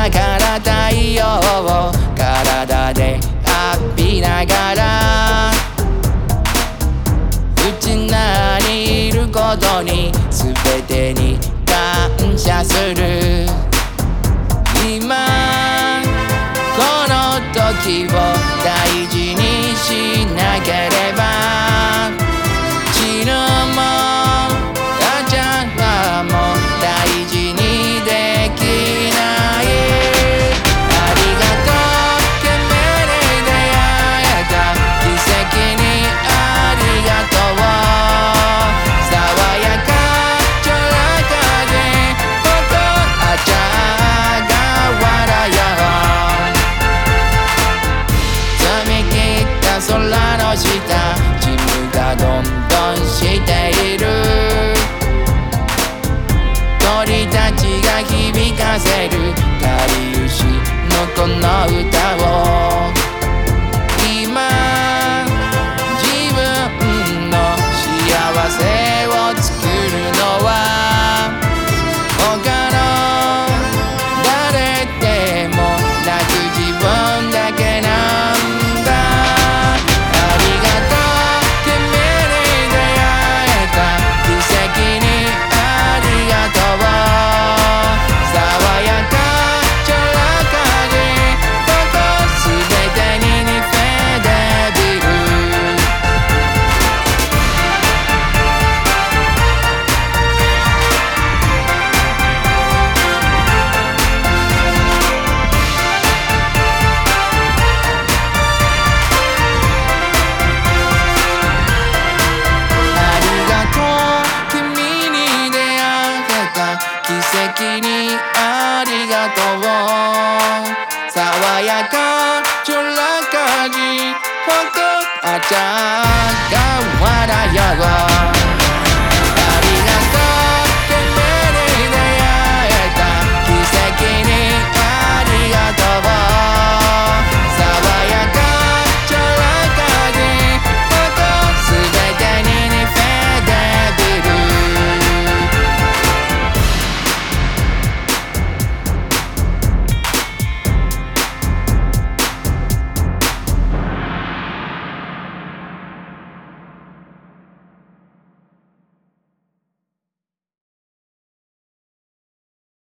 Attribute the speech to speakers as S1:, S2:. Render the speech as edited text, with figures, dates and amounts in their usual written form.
S1: だから太陽を体で浴びながら内側にいることに全てに感謝する。今この時を大事にしなければ死ぬも母ちゃんも大事にできない。ありがとう懸命に出会えた奇跡にありがとう。爽やかちょらかでここあちゃが笑よ。澄み切った空の下チームがどんどんしている。鳥たちが響かせるかりゆしのこの歌を今自分の幸せを作るのは他の誰でもなく自分だけなんだ。ありがとう懸命に出会えた奇跡にありがとう。爽やかちょらかでここ全てにフェデビル。ありがとう君に出会えた奇跡にありがとう。爽やかちょらかにここあちゃが笑よ。